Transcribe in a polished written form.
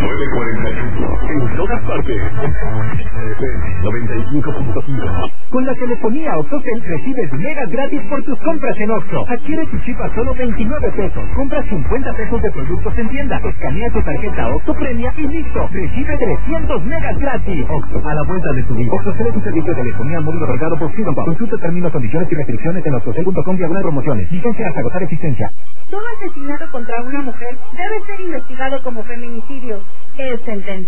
9:41. En todas partes. 95.5. Con la telefonía OXXOTEL recibes megas gratis por tus compras en OXXO. Adquiere tu chip a solo 29 pesos. Compras 50 pesos de productos en tienda. Escanea tu tarjeta OXXO Premia y listo. Recibe 300 megas gratis. OXXO, a la vuelta de tu vida. OXXO será tu servicio de telefonía móvil otorgado por Freedom Pop. Consulta términos, condiciones y restricciones en oxxotel.com/promociones. Licencia hasta agotar existencia. Todo asesinato contra una mujer debe ser investigado como feminicidio. Es sentencia.